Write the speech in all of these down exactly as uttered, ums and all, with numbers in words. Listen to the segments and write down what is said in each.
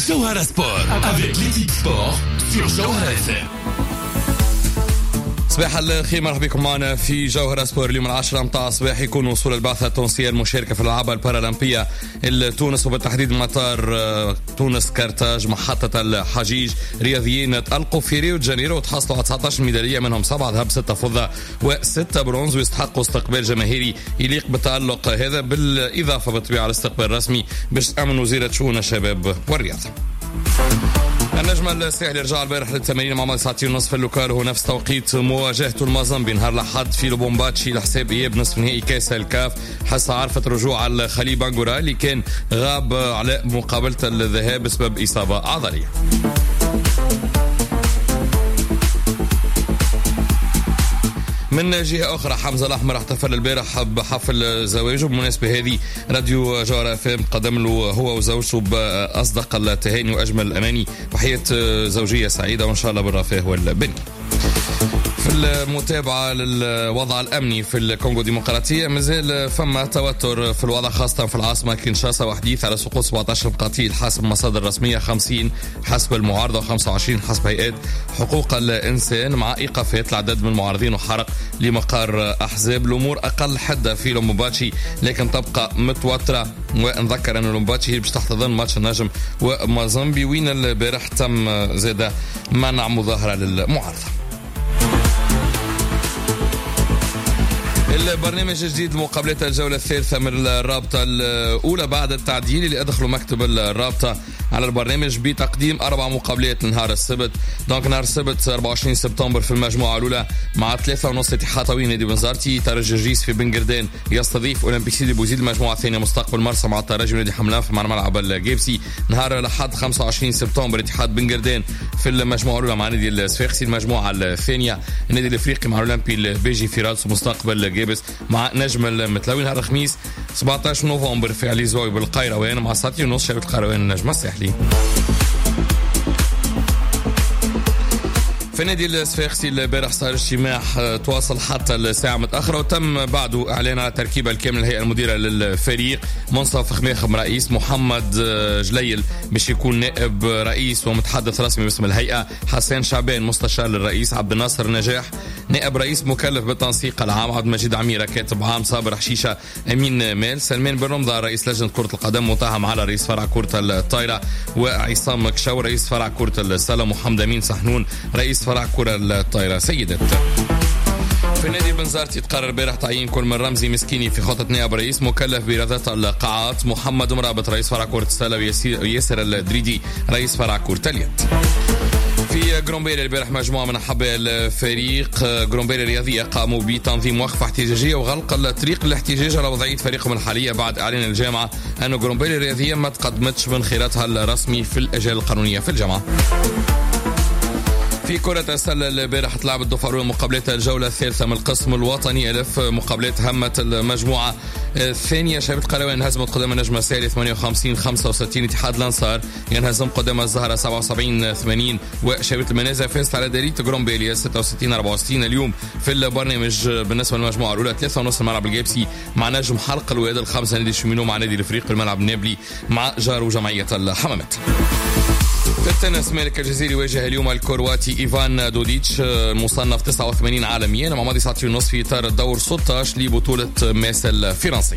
Jawhara Sport avec l'équipe sport sur Jawhara F M. صباح الخير، مرحبا بكم معنا في جوهرة سبور. اليوم العاشرة متاع الصباح يكون وصول البعثة التونسية المشاركة في الألعاب البارالمبية لتونس، وبالتحديد مطار تونس كارتاج محطة الحجيج. رياضيين تألقوا في ريو دي جانيرو وتحصلوا على تسعة عشر ميدالية، منهم سبعة ذهب ستة فضة وستة برونز، ويستحقوا استقبال جماهيري يليق بالتألق هذا، بالإضافة بالطبيعة على استقبال رسمي باش تأمن وزيرة شؤون الشباب والرياضة. النجم الساحلي رجع البارح للتمارين مع ساعتين ونصف في اللوكال، وهو نفس توقيت مواجهته المازامبي نهار الأحد في لوبومباتشي لحساب إياب نصف نهائي كاس الكاف. حصة عرفت رجوع على خليل بانغورا اللي كان غاب على مقابلة الذهاب بسبب إصابة عضلية. من جهة أخرى حمزة الأحمر احتفل البارح بحفل زواجه. بمناسبة هذه راديو جوهرة اف ام قدم له هو وزوجته بأصدق التهاني وأجمل الأماني وحياة زوجية سعيدة وإن شاء الله بالرفاه والبني. في المتابعة للوضع الأمني في الكونغو الديمقراطية، مازال فما توتر في الوضع خاصة في العاصمة كينشاسا، وحديث على سقوط سبعة عشر قتيل حسب مصادر رسمية، خمسين حسب المعارضة وخمسة وعشرين حسب هيئات حقوق الإنسان، مع إيقافات العدد من المعارضين وحرق لمقار أحزاب. الأمور أقل حدة في لومباتشي لكن تبقى متوترة، ونذكر أن لومباتشي هي باش تحتضن ماتش النجم ومازامبي، وين البارح تم زاد منع مظاهرة للمعارضة. البرنامج الجديد مقابلة الجولة الثالثة من الرابطة الأولى بعد التعديل اللي أدخلوا مكتب الرابطة على البرنامج بتقديم أربع مقابلات نهار السبت. دونك نهار السبت أربعة وعشرين سبتمبر في المجموعة الأولى مع ثلاثة ونص اتحاد طويل نادي بنزرتي، ترجي الجيس في بنقردان يستضيف أولمبيك سيدي بوزيد. المجموعة الثانية مستقبل مرسى مع الترجي ونادي حملان في ملعب الجيبسي. نهار الأحد خمسة وعشرين سبتمبر اتحاد بنقردان في المجموعة الأولى مع نادي الصفاقسي. المجموعة الثانية النادي الأفريقي مع الأولمبي البيجي في رادس ومستقبل جيبس مع نجم المتلوي. نهار الخميس سبعة عشر نوفمبر في علي زوي بالقيروان مع ساعتين ونص شبكة القيروان النجم الساحلي. في نادي الصفاقسي البارح صار اجتماع تواصل حتى الساعة متأخرة، وتم بعده إعلان على تركيبة الكامل الهيئة المديرة للفريق. منصف خماخم رئيس، محمد جليل باش يكون نائب رئيس ومتحدث رسمي باسم الهيئة، حسن شعبان مستشار للرئيس، عبد الناصر نجاح نائب رئيس مكلف بالتنسيق العام، عبد المجيد عميرة كاتب عام، صابر حشيشة أمين مال، سلمان بن رمضة رئيس لجنة كرة القدم، متهم على رئيس فرع كرة الطايرة، وعصام كشو رئيس فرع كرة السلة، محمد أمين سحنون رئيس فرع كرة الطايرة سيدات. في نادي بنزرتي تقرر البارح تعيين كل من رمزي مسكيني في خطة نائب رئيس مكلف برياضة القاعات، محمد مرابط رئيس فرع كرة السلة، وياسر الدريدي رئيس فرع كرة اليد. في جرومبيري البارح مجموعة من أحباء الفريق جرومبيري الرياضية قاموا بتنظيم وقفة احتجاجية وغلق الطريق للاحتجاج على وضعية فريقهم الحالية بعد إعلان الجامعة أن جرومبيري الرياضية ما تقدمتش من خيراتها الرسمي في الأجال القانونية في الجامعة. في كرة السلة البارح تلعب الدفعة مقابلات الجولة الثالثة من القسم الوطني ألف، مقابلات همة المجموعة الثانية. شبكة قروان هزمت قدام النجم الساحلي ثمانية وخمسين خمسة وستين، اتحاد الأنصار ينهزم قدام الزهرة سبعة وسبعين ثمانين، وشبكة المنازع فازت على داريت جرومبيليا ستة وستين أربعة وستين. اليوم في البرنامج بالنسبة للمجموعة الأولى ثلاثة ونص الملعب الجيبسي مع نجم حلق الواد، الخمسة نادي الشمينو مع نادي الفريق الملعب النابلي مع جار وجمعية الحمامات. في التنس مالك الجزيري واجه اليوم الكرواتي إيفان دوديتش مصنف تسعة وثمانين عالميا مع ماضي ساعتين ونصف في إطار الدور ستة عشر لبطولة ماس الفرنسية.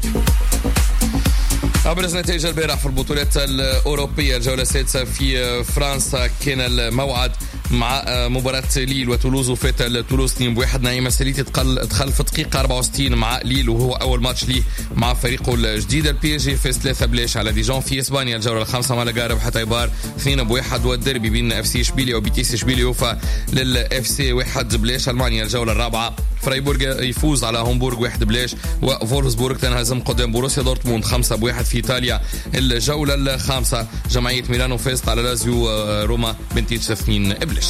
أبرز نتائج البارح في البطولات الأوروبية. الجولة السادسة في فرنسا كان الموعد مع مباراة ليل وتولوز، وفات تولوز اثنين بواحد. نعيم السليتي دخل في دقيقة أربعة وستين مع ليل وهو أول ماتش ليه مع فريقه الجديد. البي اس جي فاز ثلاثة بلاش على ديجون. في إسبانيا الجولة الخامسة مالاغا ربحت ايبار اثنين بواحد، والديربي بين اف سي اشبيليا وبيتيس اشبيليا وفا للاف سي واحد بلاش. ألمانيا الجولة الرابعة فرايبورغ يفوز على هامبورغ واحد بلاش، وفولفسبورغ تنهزم قدام بوروسيا دورتموند خمسة بواحد. في إيطاليا الجولة الخامسة جمعية ميلانو فازت على لازيو روما بنتيتش اثنين بلاش.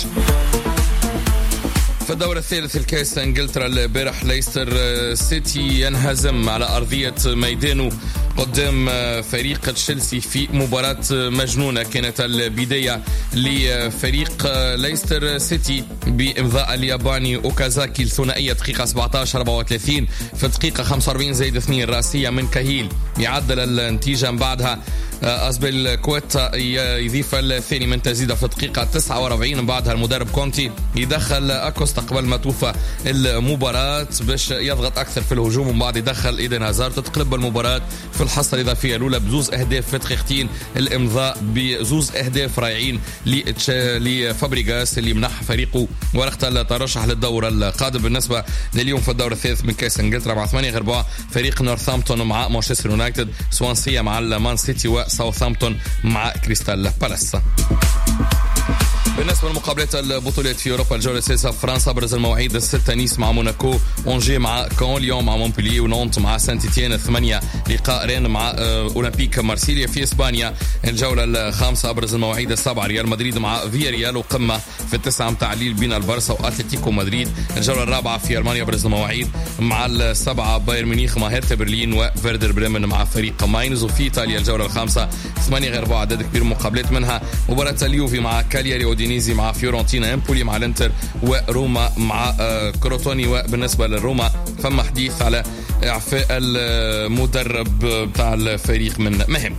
في الدور الثالث الكاس انجلترا البارح ليستر سيتي ينهزم على أرضية ميدانه قدام فريق تشيلسي في مباراة مجنونة. كانت البداية لفريق ليستر سيتي بإمضاء الياباني أوكازاكي الثنائية دقيقة سبعة عشر أربعة وثلاثين، في الدقيقة خمسة وأربعين زائد اثنين راسية من كاهيل يعدل النتيجة. من بعدها أزبيل كويتا يضيف الثاني من تزيد في الدقيقة تسعة وأربعين. من بعدها المدرب كونتي يدخل أكوستا قبل ما توفى المباراة باش يضغط أكثر في الهجوم، ومن بعد يدخل إيدن هازارد تتقلب المباراة في الحصة الإضافية الأولى بزوز أهداف في دقيقتين، الإمضاء بزوز أهداف رائعين لفابريغاس اللي منح فريقه ورقة الترشح للدور القادم. بالنسبة لليوم في الدور الثالث من كأس إنجلترا مع ثمانية غرباء فريق نورثامبتون مع مانشستر يونايتد، سوانسيا مع المان سيتي، وساوثامبتون مع كريستال بالاس. بالنسبة لمقابلات البطولات في أوروبا الجولة السادسة فرنسا أبرز المواعيد الستة، نيس مع موناكو، أونجي مع كون، ليون مع مونبلييه، ونونت مع سانت إتيان. الثمانية لقاء رين مع أولمبيك مارسيليا. في إسبانيا الجولة الخامسة أبرز المواعيد السبعة ريال مدريد مع فياريال، وقمة في التسعة متاع الليل بين البارسا وأتلتيكو مدريد. الجولة الرابعة في ألمانيا أبرز المواعيد مع السبعة بايرن ميونخ مع هيرتا برلين، وفيردر بريمن مع فريق ماينز. وفي إيطاليا الجولة الخامسة ثمانية غير أربعة عدد كبير مقابلات، منها مباراة اليوفي مع كالياري، ودينيزي مع فيورنتينا، امبولي مع الانتر، وروما مع كروتوني. وبالنسبة للروما فما حديث على إعفاء المدرب بتاع الفريق من مهم.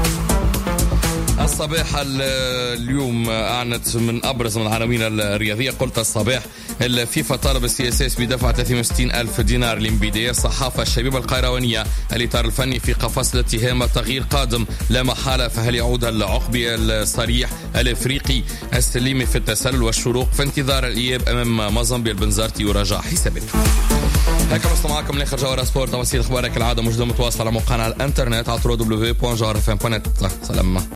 الصباح اليوم أعلنت من أبرز من العناوين الرياضية، قلت الصباح الفيفا طالب السي اس اس بدفع ثلاثمائة وستين ألف دينار لمبيدية. الصحافة الشبيبة القيروانية الإطار الفني في قفص الاتهام، التغيير قادم لا محالة، فهل يعود العقبي الصريح الإفريقي السليمي في التسلل والشروق في انتظار الإياب أمام موزمبيق البنزرتي وراجع حساباته. هكذا وصلنا معكم لاخر جوهر سبورت. تفاصيل اخبارك العاده موجوده متواصله على موقعنا على الانترنت على دبليو دبليو دبليو دوت جوهر اف ام دوت نت. سلام.